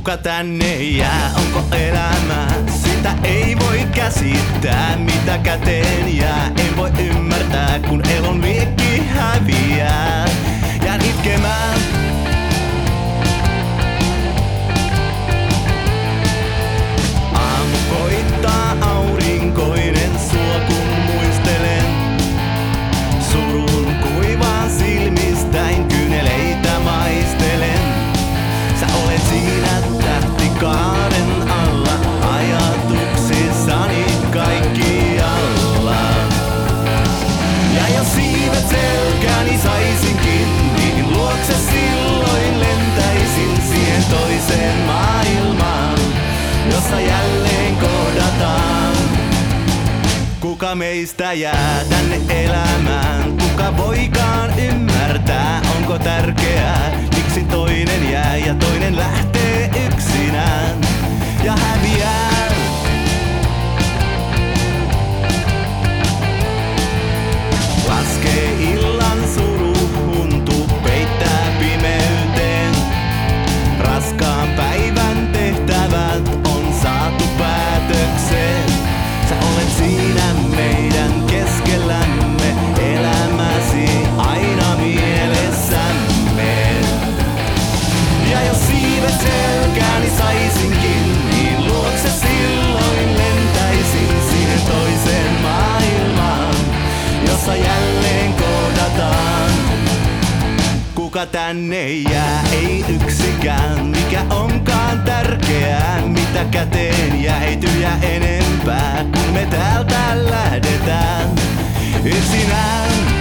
Kuka tänne jää, onko elämä? Sitä ei voi käsittää, mitä käteen jää. En voi ymmärtää, kun elon viekki häviää. Jään itkemään. Aamu koittaa aurinkoinen sua, kun muistelen surun kuivaa silmistäin, kyyneleitä maistelen. Sä olet siinä tähtikaaren alla, ajatuksissani kaikkialla. Ja jos siivet selkääni saisinkin, niin luokse silloin lentäisin siihen toiseen maailmaan, jossa jälleen kohdataan. Kuka meistä jää tänne elämään? Kuka voikaan ymmärtää, onko tärkeää? Miksi toinen jää ja toinen lähtee yksinään ja häviää? Laskee illan suru, huntu peittää pimeyteen. Raskaan päivän tehtävät on saatu päätökseen. Sä olet siinä meidän keskellämme, elämäsi aina mielessämme. Ja jos siivet selkääni saisinkin, niin luokse silloin lentäisin siihen toiseen maailmaan, jossa jälleen kohdataan. Kuka tänne jää, ei yksikään, mikä onkaan tärkeää, mitä käteen jää, ei tyhjä enempää, kun me täältä lähdetään yksinään.